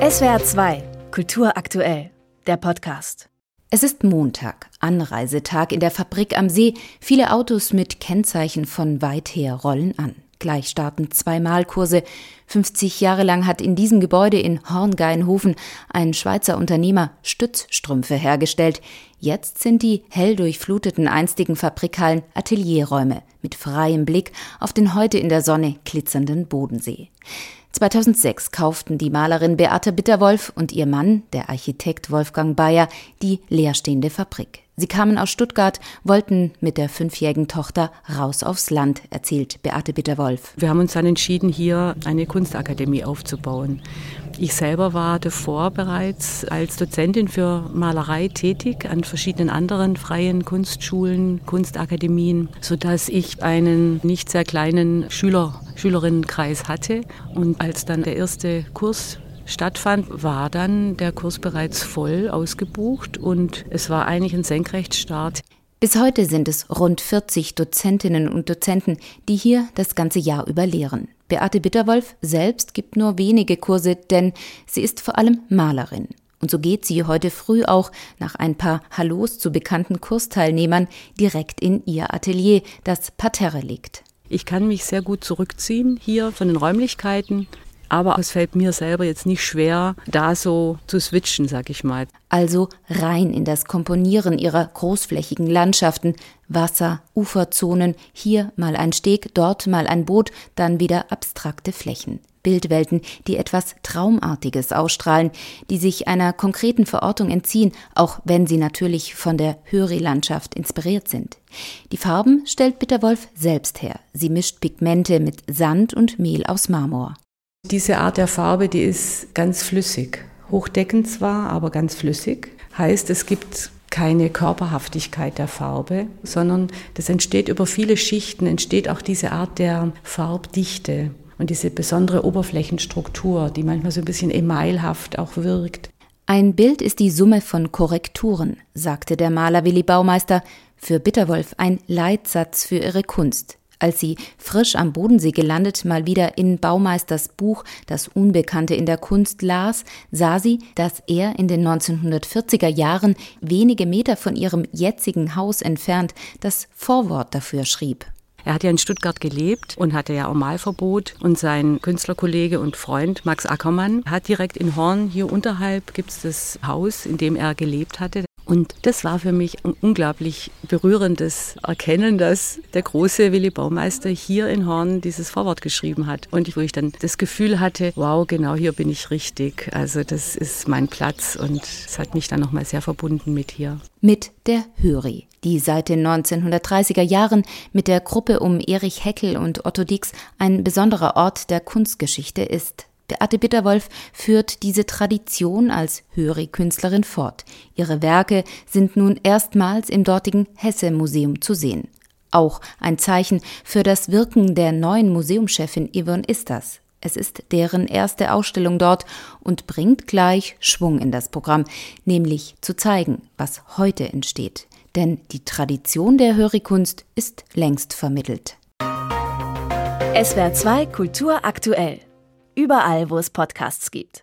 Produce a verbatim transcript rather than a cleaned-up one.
S W R zwei, Kultur aktuell, der Podcast. Es ist Montag, Anreisetag in der Fabrik am See. Viele Autos mit Kennzeichen von weit her rollen an. Gleich starten zwei Malkurse. fünfzig Jahre lang hat in diesem Gebäude in Horngainhofen ein Schweizer Unternehmer Stützstrümpfe hergestellt. Jetzt sind die hell durchfluteten einstigen Fabrikhallen Atelierräume mit freiem Blick auf den heute in der Sonne glitzernden Bodensee. zweitausendsechs kauften die Malerin Beate Bitterwolf und ihr Mann, der Architekt Wolfgang Bayer, die leerstehende Fabrik. Sie kamen aus Stuttgart, wollten mit der fünfjährigen Tochter raus aufs Land, erzählt Beate Bitterwolf. Wir haben uns dann entschieden, hier eine Kunstakademie aufzubauen. Ich selber war davor bereits als Dozentin für Malerei tätig an verschiedenen anderen freien Kunstschulen, Kunstakademien, sodass ich einen nicht sehr kleinen Schüler, Schülerinnenkreis hatte. Und als dann der erste Kurs stattfand, war dann der Kurs bereits voll ausgebucht und es war eigentlich ein Senkrechtstart. Bis heute sind es rund vierzig Dozentinnen und Dozenten, die hier das ganze Jahr über lehren. Beate Bitterwolf selbst gibt nur wenige Kurse, denn sie ist vor allem Malerin. Und so geht sie heute früh auch nach ein paar Hallos zu bekannten Kursteilnehmern direkt in ihr Atelier, das Parterre liegt. Ich kann mich sehr gut zurückziehen hier von den Räumlichkeiten. Aber es fällt mir selber jetzt nicht schwer, da so zu switchen, sag ich mal. Also rein in das Komponieren ihrer großflächigen Landschaften. Wasser, Uferzonen, hier mal ein Steg, dort mal ein Boot, dann wieder abstrakte Flächen. Bildwelten, die etwas Traumartiges ausstrahlen, die sich einer konkreten Verortung entziehen, auch wenn sie natürlich von der Höri-Landschaft inspiriert sind. Die Farben stellt Bitterwolf selbst her. Sie mischt Pigmente mit Sand und Mehl aus Marmor. Diese Art der Farbe, die ist ganz flüssig. Hochdeckend zwar, aber ganz flüssig. Heißt, es gibt keine Körperhaftigkeit der Farbe, sondern das entsteht über viele Schichten, entsteht auch diese Art der Farbdichte und diese besondere Oberflächenstruktur, die manchmal so ein bisschen emailhaft auch wirkt. Ein Bild ist die Summe von Korrekturen, sagte der Maler Willi Baumeister, für Bitterwolf ein Leitsatz für ihre Kunst. Als sie frisch am Bodensee gelandet mal wieder in Baumeisters Buch Das Unbekannte in der Kunst las, sah sie, dass er in den neunzehnhundertvierziger Jahren wenige Meter von ihrem jetzigen Haus entfernt das Vorwort dafür schrieb. Er hat ja in Stuttgart gelebt und hatte ja auch Malverbot. Und sein Künstlerkollege und Freund Max Ackermann hat direkt in Horn, hier unterhalb, gibt es das Haus, in dem er gelebt hatte. Und das war für mich ein unglaublich berührendes Erkennen, dass der große Willi Baumeister hier in Horn dieses Vorwort geschrieben hat. Und wo ich dann das Gefühl hatte, wow, genau hier bin ich richtig. Also das ist mein Platz und es hat mich dann nochmal sehr verbunden mit hier. Mit der Höri, die seit den neunzehnhundertdreißiger Jahren mit der Gruppe um Erich Heckel und Otto Dix ein besonderer Ort der Kunstgeschichte ist. Beate Bitterwolf führt diese Tradition als Höri-Künstlerin fort. Ihre Werke sind nun erstmals im dortigen Hesse-Museum zu sehen. Auch ein Zeichen für das Wirken der neuen Museumschefin Yvonne Istas. Es ist deren erste Ausstellung dort und bringt gleich Schwung in das Programm, nämlich zu zeigen, was heute entsteht. Denn die Tradition der Höri-Kunst ist längst vermittelt. S W R zwei Kultur aktuell. Überall, wo es Podcasts gibt.